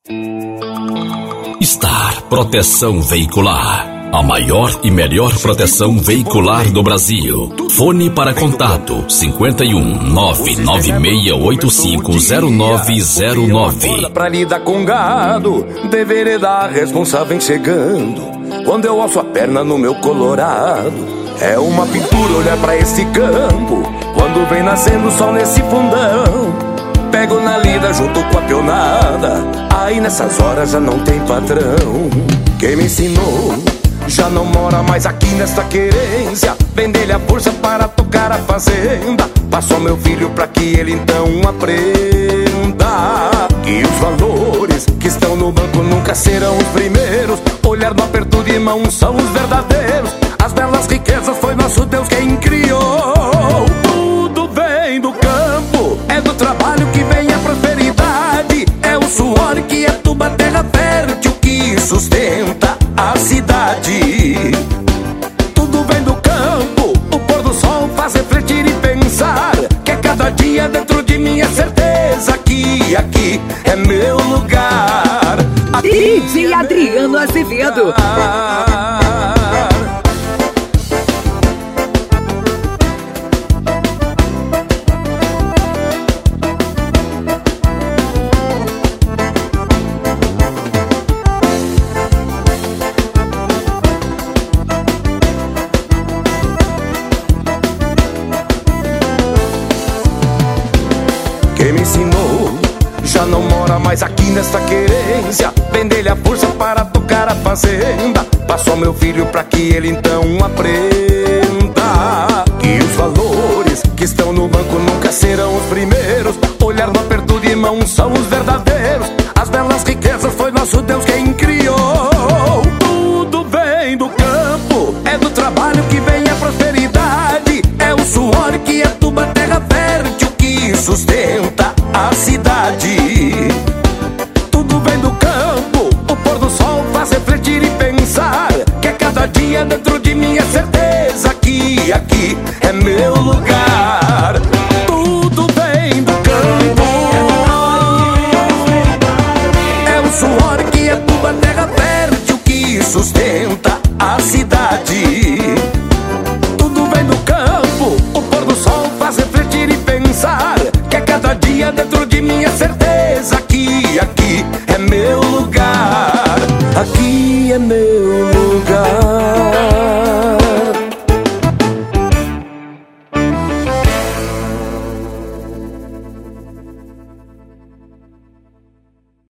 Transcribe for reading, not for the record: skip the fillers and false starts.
Star Proteção Veicular, a maior e melhor proteção veicular do Brasil. Fone para contato 51 996850909. Pra lidar com gado, deveria dar responsável chegando. Quando eu alço a perna no meu colorado, é uma pintura olhar pra esse campo. Quando vem nascendo o sol nesse fundão, pego na lida junto com a pionada. Aí nessas horas já não tem patrão. Quem me ensinou já não mora mais aqui nesta querência. Vender-lhe a força para tocar a fazenda. Passou meu filho pra que ele então aprenda que os valores que estão no banco nunca serão os primeiros. Olhar no aperto de mão são os verdadeiros. As belas riquezas foi nosso Deus quem criou. Tudo vem do campo, é do trabalho que vem a prosperidade. É o suor que aduba a terra fértil que sustenta a cidade. Tudo vem do campo, o pôr do sol faz refletir e pensar que a cada dia dentro de mim é certeza que aqui é meu lugar. DJ Adriano Azevedo. Quem me ensinou já não mora mais aqui nesta querência. Vender-lhe a força para tocar a fazenda. Passou meu filho pra que ele então aprenda que os valores que estão no banco nunca serão os primeiros. Olhar no aperto de mão são os verdadeiros. As belas riquezas foi nosso Deus quem